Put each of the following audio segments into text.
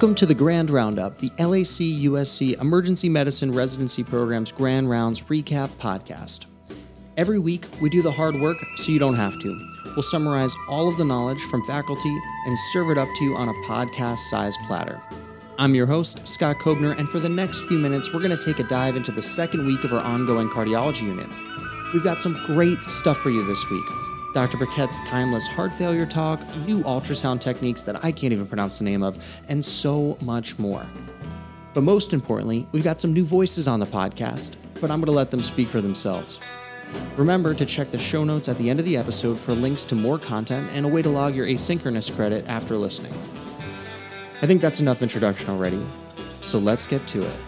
Welcome to the Grand Roundup, the LAC USC Emergency Medicine Residency Program's Grand Rounds Recap podcast. Every week, we do the hard work so you don't have to. We'll summarize all of the knowledge from faculty and serve it up to you on a podcast-sized platter. I'm your host, Scott Kobner, and for the next few minutes, we're going to take a dive into the second week of our ongoing cardiology unit. We've got some great stuff for you this week. Dr. Burkett's timeless heart failure talk, new ultrasound techniques that I can't even pronounce the name of, and so much more. But most importantly, we've got some new voices on the podcast, but I'm going to let them speak for themselves. Remember to check the show notes at the end of the episode for links to more content and a way to log your asynchronous credit after listening. I think that's enough introduction already, so let's get to it.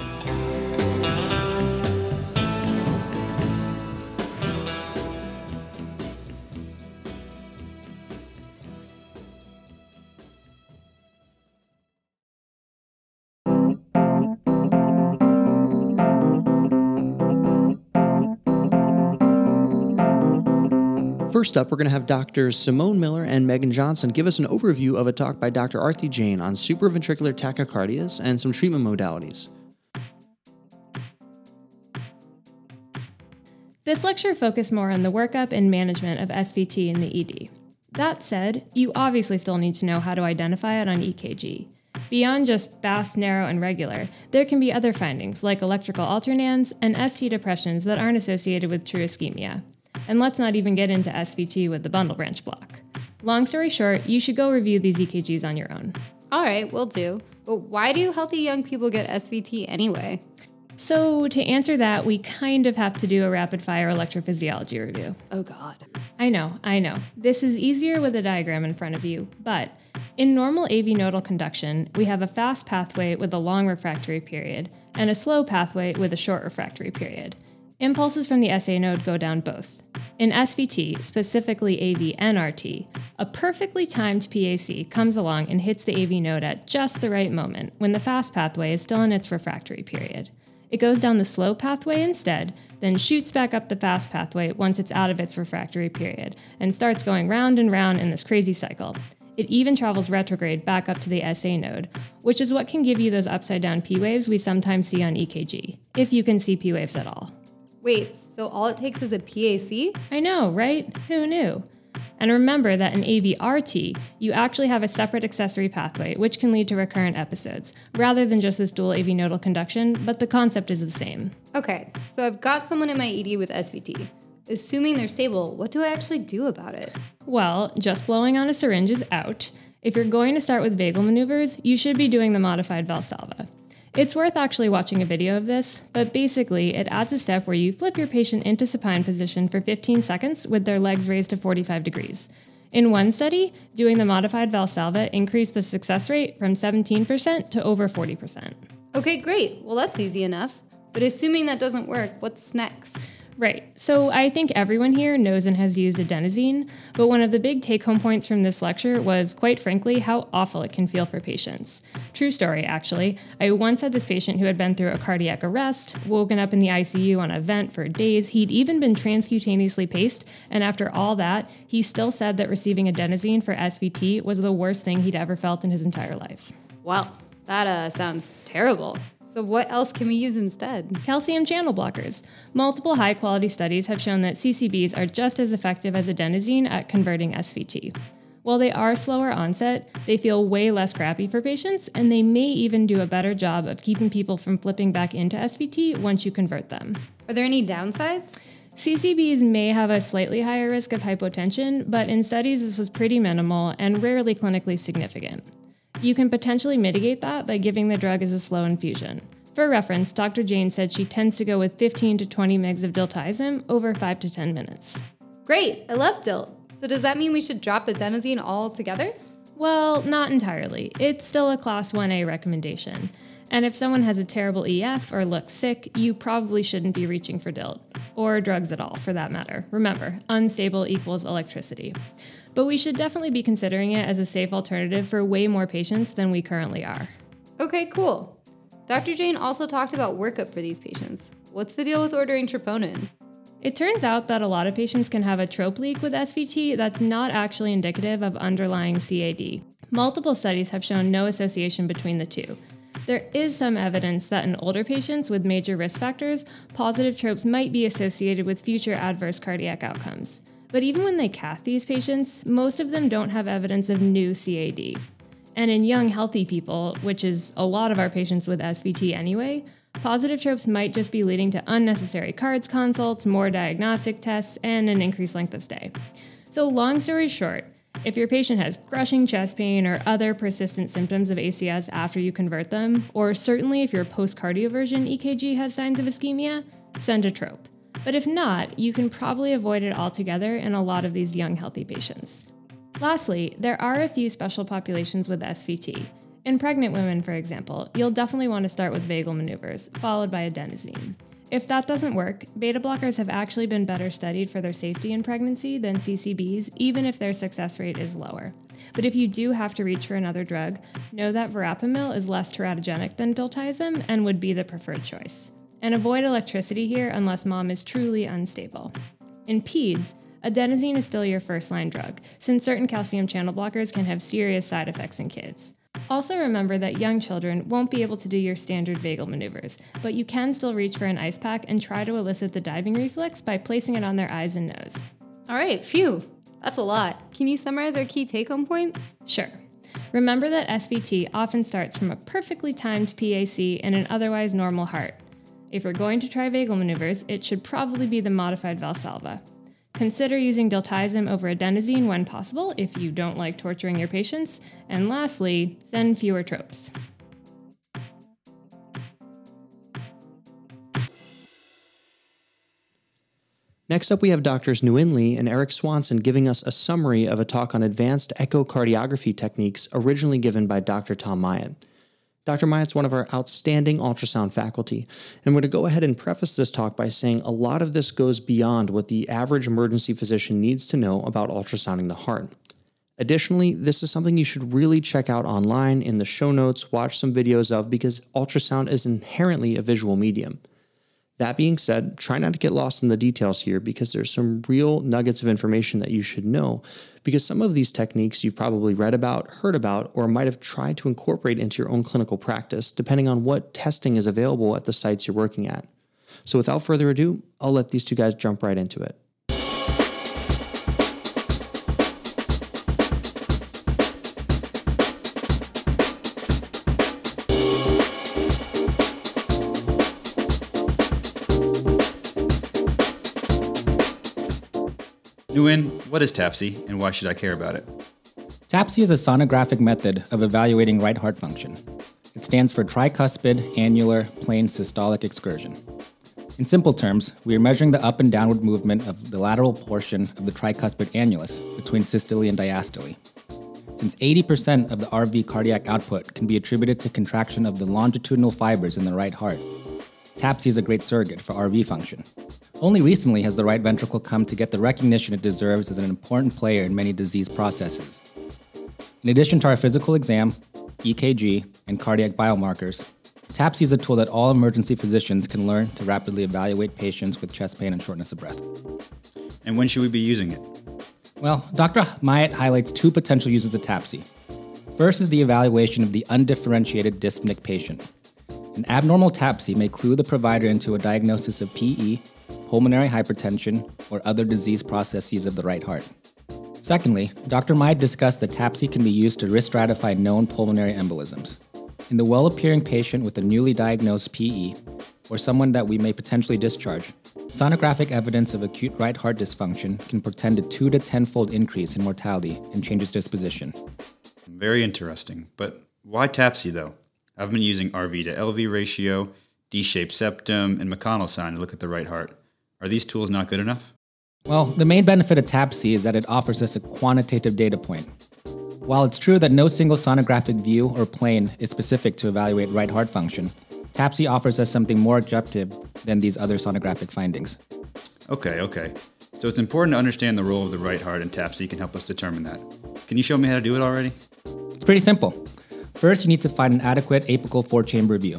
First up, we're going to have Drs. Simone Miller and Megan Johnson give us an overview of a talk by Dr. Arti Jain on supraventricular tachycardias and some treatment modalities. This lecture focused more on the workup and management of SVT in the ED. That said, you obviously still need to know how to identify it on EKG. Beyond just fast, narrow, and regular, there can be other findings like electrical alternans and ST depressions that aren't associated with true ischemia. And let's not even get into SVT with the bundle branch block. Long story short, you should go review these EKGs on your own. All right, will do. But why do healthy young people get SVT anyway? So to answer that, we kind of have to do a rapid-fire electrophysiology review. Oh God. I know. This is easier with a diagram in front of you, but in normal AV nodal conduction, we have a fast pathway with a long refractory period and a slow pathway with a short refractory period. Impulses from the SA node go down both. In SVT, specifically AV-NRT, a perfectly timed PAC comes along and hits the AV node at just the right moment when the fast pathway is still in its refractory period. It goes down the slow pathway instead, then shoots back up the fast pathway once it's out of its refractory period, and starts going round and round in this crazy cycle. It even travels retrograde back up to the SA node, which is what can give you those upside-down P waves we sometimes see on EKG, if you can see P waves at all. Wait, so all it takes is a PAC? I know, right? Who knew? And remember that in AV-RT, you actually have a separate accessory pathway, which can lead to recurrent episodes, rather than just this dual AV nodal conduction, but the concept is the same. Okay, so I've got someone in my ED with SVT. Assuming they're stable, what do I actually do about it? Well, just blowing on a syringe is out. If you're going to start with vagal maneuvers, you should be doing the modified Valsalva. It's worth actually watching a video of this, but basically it adds a step where you flip your patient into supine position for 15 seconds with their legs raised to 45 degrees. In one study, doing the modified Valsalva increased the success rate from 17% to over 40%. Okay, great. Well, that's easy enough. But assuming that doesn't work, what's next? Right. So I think everyone here knows and has used adenosine, but one of the big take-home points from this lecture was, quite frankly, how awful it can feel for patients. True story, actually. I once had this patient who had been through a cardiac arrest, woken up in the ICU on a vent for days. He'd even been transcutaneously paced, and after all that, he still said that receiving adenosine for SVT was the worst thing he'd ever felt in his entire life. Well, that sounds terrible. So what else can we use instead? Calcium channel blockers. Multiple high-quality studies have shown that CCBs are just as effective as adenosine at converting SVT. While they are slower onset, they feel way less crappy for patients, and they may even do a better job of keeping people from flipping back into SVT once you convert them. Are there any downsides? CCBs may have a slightly higher risk of hypotension, but in studies this was pretty minimal and rarely clinically significant. You can potentially mitigate that by giving the drug as a slow infusion. For reference, Dr. Jain said she tends to go with 15 to 20 mg of diltiazem over 5 to 10 minutes. Great, I love DILT. So does that mean we should drop adenosine altogether? Well, not entirely. It's still a class 1A recommendation. And if someone has a terrible EF or looks sick, you probably shouldn't be reaching for DILT. Or drugs at all, for that matter. Remember, unstable equals electricity. But we should definitely be considering it as a safe alternative for way more patients than we currently are. Okay, cool. Dr. Jain also talked about workup for these patients. What's the deal with ordering troponin? It turns out that a lot of patients can have a trope leak with SVT that's not actually indicative of underlying CAD. Multiple studies have shown no association between the two. There is some evidence that in older patients with major risk factors, positive tropes might be associated with future adverse cardiac outcomes. But even when they cath these patients, most of them don't have evidence of new CAD. And in young, healthy people, which is a lot of our patients with SVT anyway, positive tropes might just be leading to unnecessary cards consults, more diagnostic tests, and an increased length of stay. So long story short, if your patient has crushing chest pain or other persistent symptoms of ACS after you convert them, or certainly if your post-cardioversion EKG has signs of ischemia, send a trope. But if not, you can probably avoid it altogether in a lot of these young, healthy patients. Lastly, there are a few special populations with SVT. In pregnant women, for example, you'll definitely want to start with vagal maneuvers, followed by adenosine. If that doesn't work, beta blockers have actually been better studied for their safety in pregnancy than CCBs, even if their success rate is lower. But if you do have to reach for another drug, know that verapamil is less teratogenic than diltiazem and would be the preferred choice. And avoid electricity here unless mom is truly unstable. In peds, adenosine is still your first-line drug, since certain calcium channel blockers can have serious side effects in kids. Also remember that young children won't be able to do your standard vagal maneuvers, but you can still reach for an ice pack and try to elicit the diving reflex by placing it on their eyes and nose. All right, phew, that's a lot. Can you summarize our key take-home points? Sure. Remember that SVT often starts from a perfectly timed PAC in an otherwise normal heart. If you're going to try vagal maneuvers, it should probably be the modified Valsalva. Consider using diltiazem over adenosine when possible if you don't like torturing your patients. And lastly, send fewer tropes. Next up, we have Drs. Nguyen Ly and Eric Swanson giving us a summary of a talk on advanced echocardiography techniques originally given by Dr. Tom Myatt. Dr. Myatt's one of our outstanding ultrasound faculty, and I'm going to go ahead and preface this talk by saying a lot of this goes beyond what the average emergency physician needs to know about ultrasounding the heart. Additionally, this is something you should really check out online in the show notes, watch some videos of, because ultrasound is inherently a visual medium. That being said, try not to get lost in the details here because there's some real nuggets of information that you should know, because some of these techniques you've probably read about, heard about, or might have tried to incorporate into your own clinical practice, depending on what testing is available at the sites you're working at. So without further ado, I'll let these two guys jump right into it. Nguyen, what is TAPSE and why should I care about it? TAPSE is a sonographic method of evaluating right heart function. It stands for tricuspid annular plane systolic excursion. In simple terms, we are measuring the up and downward movement of the lateral portion of the tricuspid annulus between systole and diastole. Since 80% of the RV cardiac output can be attributed to contraction of the longitudinal fibers in the right heart, TAPSE is a great surrogate for RV function. Only recently has the right ventricle come to get the recognition it deserves as an important player in many disease processes. In addition to our physical exam, EKG, and cardiac biomarkers, TAPSE is a tool that all emergency physicians can learn to rapidly evaluate patients with chest pain and shortness of breath. And when should we be using it? Well, Dr. Myatt highlights two potential uses of TAPSE. First is the evaluation of the undifferentiated dyspneic patient. An abnormal TAPSE may clue the provider into a diagnosis of PE, pulmonary hypertension, or other disease processes of the right heart. Secondly, Dr. Myatt discussed that TAPSE can be used to risk stratify known pulmonary embolisms. In the well-appearing patient with a newly diagnosed PE, or someone that we may potentially discharge, sonographic evidence of acute right heart dysfunction can portend a 2 to 10-fold increase in mortality and changes disposition. Very interesting, but why TAPSE though? I've been using RV to LV ratio, D-shaped septum, and McConnell sign to look at the right heart. Are these tools not good enough? Well, the main benefit of TAPSE is that it offers us a quantitative data point. While it's true that no single sonographic view or plane is specific to evaluate right heart function, TAPSE offers us something more objective than these other sonographic findings. Okay. So it's important to understand the role of the right heart, and TAPSE can help us determine that. Can you show me how to do it already? It's pretty simple. First, you need to find an adequate apical 4-chamber view.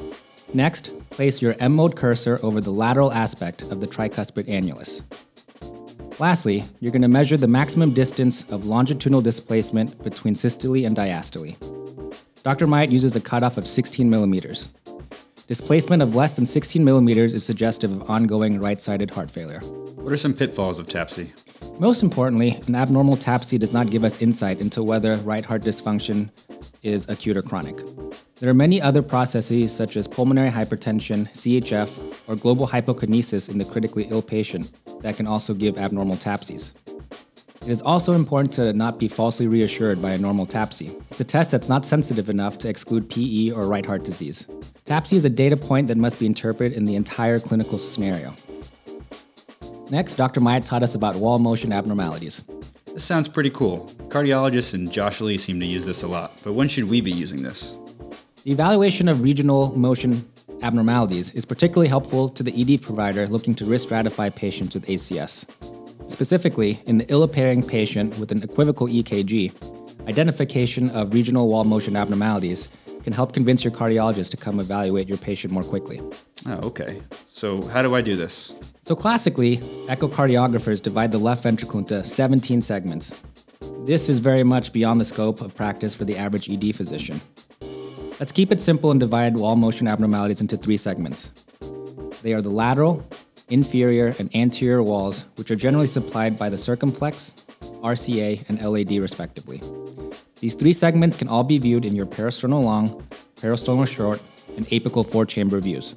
Next, place your M-mode cursor over the lateral aspect of the tricuspid annulus. Lastly, you're going to measure the maximum distance of longitudinal displacement between systole and diastole. Dr. Myatt uses a cutoff of 16 millimeters. Displacement of less than 16 millimeters is suggestive of ongoing right-sided heart failure. What are some pitfalls of TAPSE? Most importantly, an abnormal TAPSE does not give us insight into whether right heart dysfunction is acute or chronic. There are many other processes such as pulmonary hypertension, CHF, or global hypokinesis in the critically ill patient that can also give abnormal TAPSEs. It is also important to not be falsely reassured by a normal TAPSE. It's a test that's not sensitive enough to exclude PE or right heart disease. TAPSE is a data point that must be interpreted in the entire clinical scenario. Next, Dr. Myatt taught us about wall motion abnormalities. This sounds pretty cool. Cardiologists and Josh Lee seem to use this a lot, but when should we be using this? The evaluation of regional motion abnormalities is particularly helpful to the ED provider looking to risk stratify patients with ACS. Specifically, in the ill-appearing patient with an equivocal EKG, identification of regional wall motion abnormalities can help convince your cardiologist to come evaluate your patient more quickly. Oh, okay. So how do I do this? So classically, echocardiographers divide the left ventricle into 17 segments. This is very much beyond the scope of practice for the average ED physician. Let's keep it simple and divide wall motion abnormalities into 3 segments. They are the lateral, inferior, and anterior walls, which are generally supplied by the circumflex, RCA, and LAD respectively. These 3 segments can all be viewed in your parasternal long, parasternal short, and apical 4-chamber views.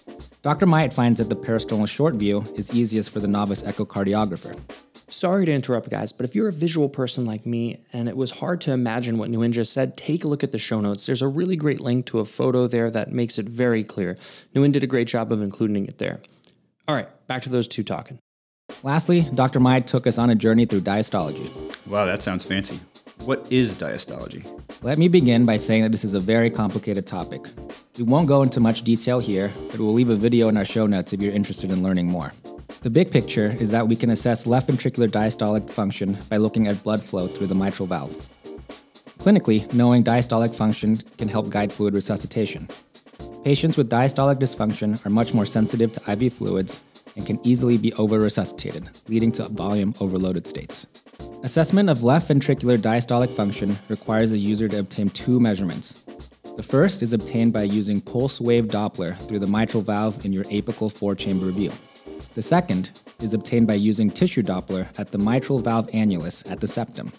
Dr. Myatt finds that the parasternal short view is easiest for the novice echocardiographer. Sorry to interrupt, guys, but if you're a visual person like me and it was hard to imagine what Nguyen just said, take a look at the show notes. There's a really great link to a photo there that makes it very clear. Nguyen did a great job of including it there. All right, back to those two talking. Lastly, Dr. Myatt took us on a journey through diastology. Wow, that sounds fancy. What is diastology? Let me begin by saying that this is a very complicated topic. We won't go into much detail here, but we'll leave a video in our show notes if you're interested in learning more. The big picture is that we can assess left ventricular diastolic function by looking at blood flow through the mitral valve. Clinically, knowing diastolic function can help guide fluid resuscitation. Patients with diastolic dysfunction are much more sensitive to IV fluids and can easily be over-resuscitated, leading to volume overloaded states. Assessment of left ventricular diastolic function requires the user to obtain 2 measurements. The first is obtained by using pulse wave Doppler through the mitral valve in your apical 4-chamber view. The second is obtained by using tissue Doppler at the mitral valve annulus at the septum.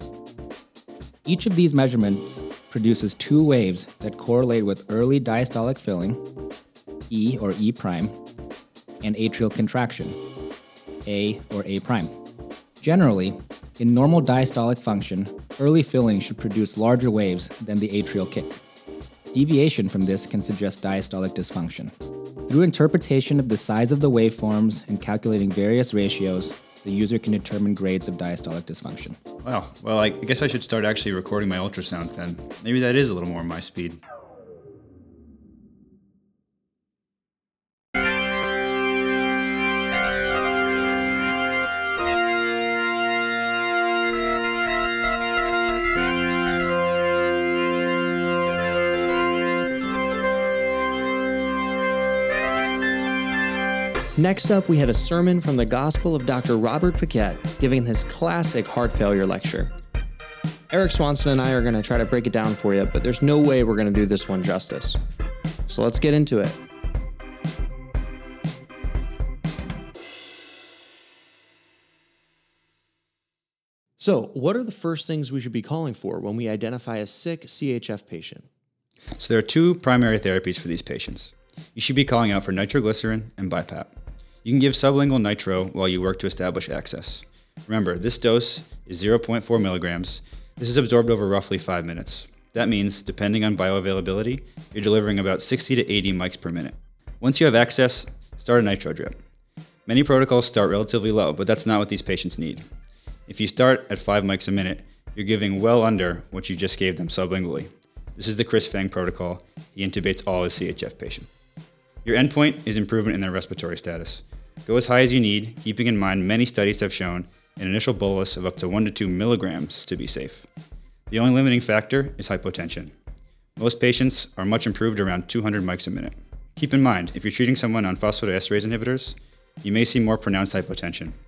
Each of these measurements produces 2 waves that correlate with early diastolic filling, E or E prime, and atrial contraction, A or A prime. Generally, in normal diastolic function, early filling should produce larger waves than the atrial kick. Deviation from this can suggest diastolic dysfunction. Through interpretation of the size of the waveforms and calculating various ratios, the user can determine grades of diastolic dysfunction. Wow, well, I guess I should start actually recording my ultrasounds then. Maybe that is a little more my speed. Next up, we had a sermon from the Gospel of Dr. Robert Paquette giving his classic heart failure lecture. Eric Swanson and I are going to try to break it down for you, but there's no way we're going to do this one justice. So let's get into it. So, what are the first things we should be calling for when we identify a sick CHF patient? So there are 2 primary therapies for these patients. You should be calling out for nitroglycerin and BiPAP. You can give sublingual nitro while you work to establish access. Remember, this dose is 0.4 milligrams. This is absorbed over roughly 5 minutes. That means, depending on bioavailability, you're delivering about 60 to 80 mics per minute. Once you have access, start a nitro drip. Many protocols start relatively low, but that's not what these patients need. If you start at 5 mics a minute, you're giving well under what you just gave them sublingually. This is the Chris Fang protocol. He intubates all his CHF patients. Your endpoint is improvement in their respiratory status. Go as high as you need, keeping in mind many studies have shown an initial bolus of up to 1 to 2 milligrams to be safe. The only limiting factor is hypotension. Most patients are much improved around 200 mics a minute. Keep in mind, if you're treating someone on phosphodiesterase inhibitors, you may see more pronounced hypotension.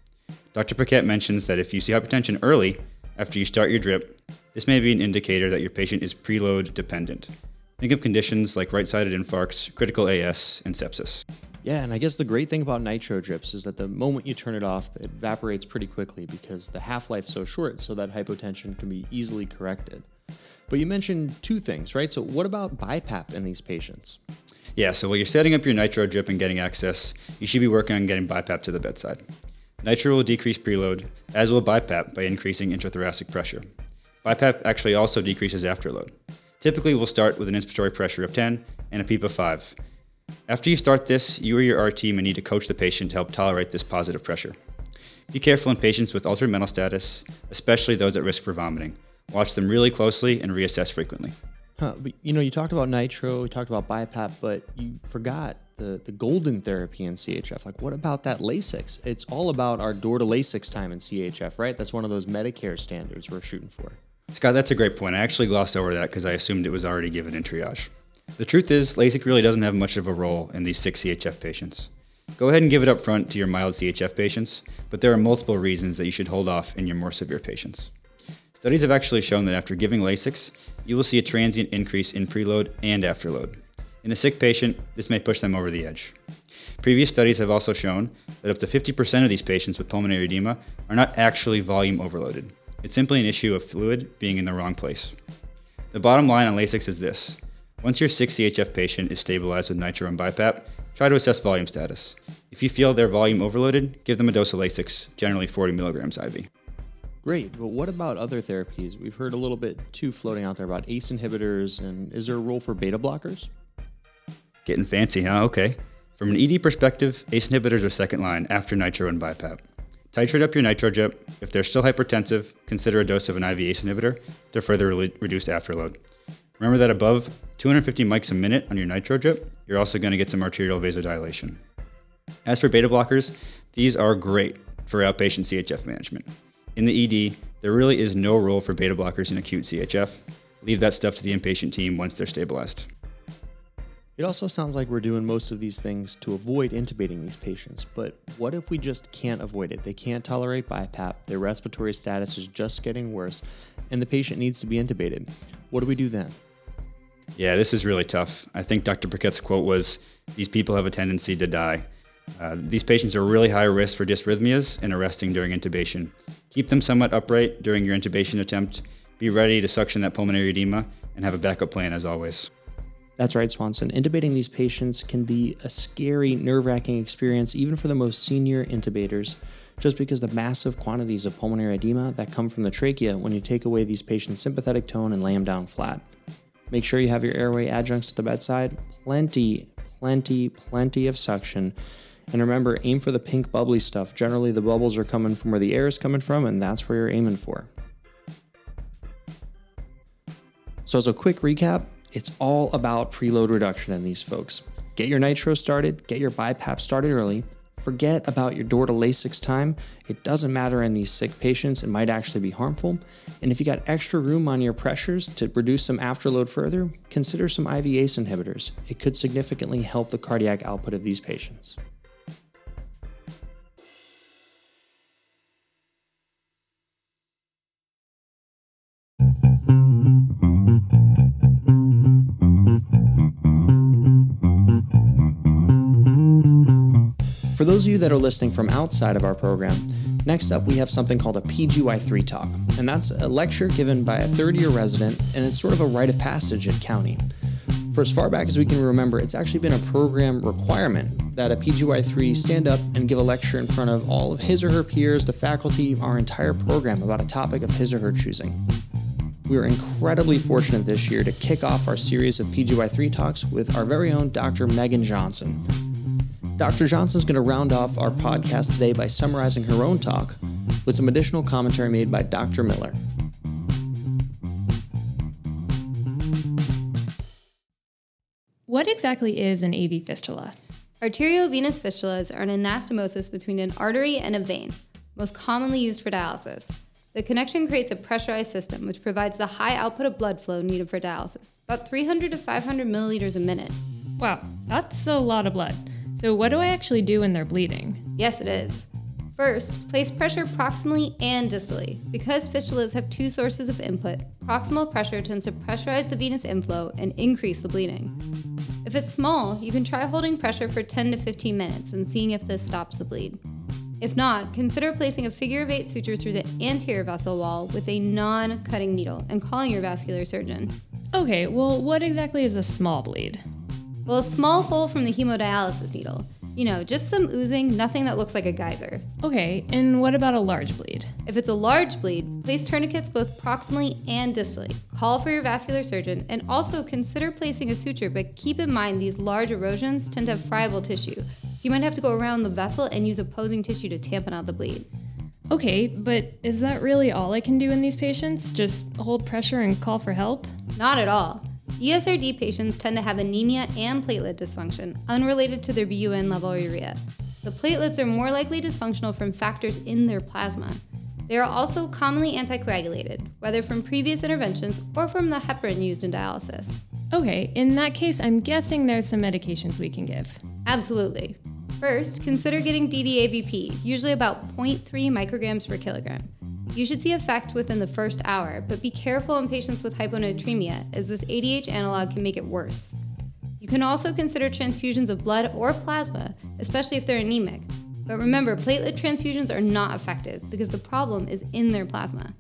Dr. Paquette mentions that if you see hypertension early after you start your drip, this may be an indicator that your patient is preload dependent. Think of conditions like right-sided infarcts, critical AS, and sepsis. Yeah, and I guess the great thing about nitro drips is that the moment you turn it off, it evaporates pretty quickly because the half-life's so short, so that hypotension can be easily corrected. But you mentioned two things, right? So what about BiPAP in these patients? Yeah, so while you're setting up your nitro drip and getting access, you should be working on getting BiPAP to the bedside. Nitro will decrease preload, as will BiPAP by increasing intrathoracic pressure. BiPAP actually also decreases afterload. Typically, we'll start with an inspiratory pressure of 10 and a PEEP of 5. After you start this, you or your RT may need to coach the patient to help tolerate this positive pressure. Be careful in patients with altered mental status, especially those at risk for vomiting. Watch them really closely and reassess frequently. But you talked about nitro, you talked about BiPAP, but you forgot the golden therapy in CHF. Like, what about that Lasix? It's all about our door to Lasix time in CHF, right? That's one of those Medicare standards we're shooting for. Scott, that's a great point. I actually glossed over that because I assumed it was already given in triage. The truth is, LASIK really doesn't have much of a role in these 6 CHF patients. Go ahead and give it up front to your mild CHF patients, but there are multiple reasons that you should hold off in your more severe patients. Studies have actually shown that after giving Lasix, you will see a transient increase in preload and afterload. In a sick patient, this may push them over the edge. Previous studies have also shown that up to 50% of these patients with pulmonary edema are not actually volume overloaded. It's simply an issue of fluid being in the wrong place. The bottom line on Lasix is this. Once your 6 CHF patient is stabilized with nitro and BiPAP, try to assess volume status. If you feel they're volume overloaded, give them a dose of Lasix, generally 40 milligrams IV. Great, but what about other therapies? We've heard a little bit too floating out there about ACE inhibitors, and is there a role for beta blockers? Getting fancy, huh? Okay. From an ED perspective, ACE inhibitors are second line after nitro and BiPAP. Titrate up your nitro drip. If they're still hypertensive, consider a dose of an IV ACE inhibitor to further reduce afterload. Remember that above 250 mics a minute on your nitro drip, you're also going to get some arterial vasodilation. As for beta blockers, these are great for outpatient CHF management. In the ED, there really is no role for beta blockers in acute CHF. Leave that stuff to the inpatient team once they're stabilized. It also sounds like we're doing most of these things to avoid intubating these patients, but what if we just can't avoid it? They can't tolerate BiPAP, their respiratory status is just getting worse, and the patient needs to be intubated. What do we do then? Yeah, this is really tough. I think Dr. Paquette's quote was, "These people have a tendency to die." These patients are really high risk for dysrhythmias and arresting during intubation. Keep them somewhat upright during your intubation attempt. Be ready to suction that pulmonary edema and have a backup plan as always. That's right, Swanson. Intubating these patients can be a scary, nerve-wracking experience even for the most senior intubators, just because the massive quantities of pulmonary edema that come from the trachea when you take away these patients' sympathetic tone and lay them down flat. Make sure you have your airway adjuncts at the bedside. Plenty of suction. And remember, aim for the pink bubbly stuff. Generally, the bubbles are coming from where the air is coming from, and that's where you're aiming for. So as a quick recap, it's all about preload reduction in these folks. Get your nitro started, get your BiPAP started early. Forget about your door to Lasix time. It doesn't matter in these sick patients. It might actually be harmful. And if you got extra room on your pressures to reduce some afterload further, consider some IV ACE inhibitors. It could significantly help the cardiac output of these patients. For those of you that are listening from outside of our program, next up we have something called a PGY3 talk, and that's a lecture given by a third-year resident, and it's sort of a rite of passage at County. For as far back as we can remember, it's actually been a program requirement that a PGY3 stand up and give a lecture in front of all of his or her peers, the faculty, our entire program about a topic of his or her choosing. We are incredibly fortunate this year to kick off our series of PGY3 talks with our very own Dr. Megan Johnson. Dr. Johnson is going to round off our podcast today by summarizing her own talk with some additional commentary made by Dr. Miller. What exactly is an AV fistula? Arteriovenous fistulas are an anastomosis between an artery and a vein, most commonly used for dialysis. The connection creates a pressurized system, which provides the high output of blood flow needed for dialysis, about 300 to 500 milliliters a minute. Wow, that's a lot of blood. So what do I actually do when they're bleeding? Yes, it is. First, place pressure proximally and distally. Because fistulas have two sources of input, proximal pressure tends to pressurize the venous inflow and increase the bleeding. If it's small, you can try holding pressure for 10 to 15 minutes and seeing if this stops the bleed. If not, consider placing a figure of 8 suture through the anterior vessel wall with a non-cutting needle and calling your vascular surgeon. Okay, well, what exactly is a small bleed? Well, a small hole from the hemodialysis needle. Just some oozing, nothing that looks like a geyser. Okay, and what about a large bleed? If it's a large bleed, place tourniquets both proximally and distally. Call for your vascular surgeon and also consider placing a suture, but keep in mind these large erosions tend to have friable tissue. So you might have to go around the vessel and use opposing tissue to tampen out the bleed. Okay, but is that really all I can do in these patients? Just hold pressure and call for help? Not at all. ESRD patients tend to have anemia and platelet dysfunction, unrelated to their BUN level or urea. The platelets are more likely dysfunctional from factors in their plasma. They are also commonly anticoagulated, whether from previous interventions or from the heparin used in dialysis. Okay, in that case, I'm guessing there's some medications we can give. Absolutely. First, consider getting DDAVP, usually about 0.3 micrograms per kilogram. You should see effect within the first hour, but be careful in patients with hyponatremia, as this ADH analog can make it worse. You can also consider transfusions of blood or plasma, especially if they're anemic. But remember, platelet transfusions are not effective because the problem is in their plasma.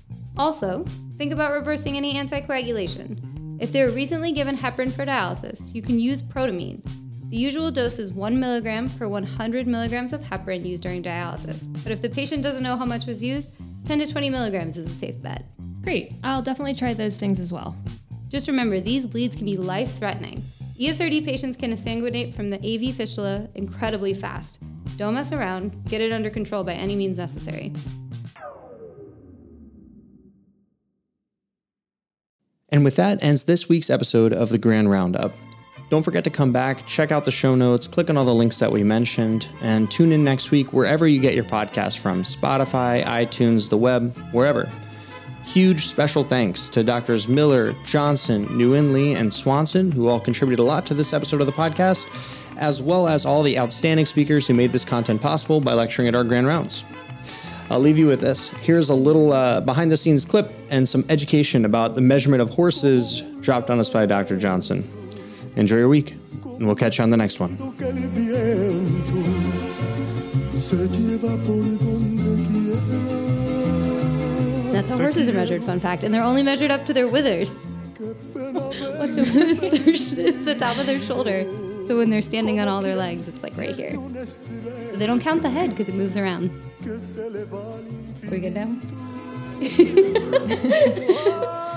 Also, think about reversing any anticoagulation. If they were recently given heparin for dialysis, you can use protamine. The usual dose is 1 milligram per 100 milligrams of heparin used during dialysis, but if the patient doesn't know how much was used, 10 to 20 milligrams is a safe bet. Great, I'll definitely try those things as well. Just remember, these bleeds can be life-threatening. ESRD patients can sanguinate from the AV fistula incredibly fast. Don't mess around, get it under control by any means necessary. And with that ends this week's episode of the Grand Roundup. Don't forget to come back, check out the show notes, click on all the links that we mentioned, and tune in next week wherever you get your podcast from, Spotify, iTunes, the web, wherever. Huge special thanks to Drs. Miller, Johnson, Nguyen Lee, and Swanson, who all contributed a lot to this episode of the podcast, as well as all the outstanding speakers who made this content possible by lecturing at our Grand Rounds. I'll leave you with this. Here's a little behind-the-scenes clip and some education about the measurement of horses dropped on us by Dr. Johnson. Enjoy your week, and we'll catch you on the next one. That's how horses are measured, fun fact, and they're only measured up to their withers. What's a word? It's the top of their shoulder. So when they're standing on all their legs, it's like right here. So they don't count the head because it moves around. Are we good now?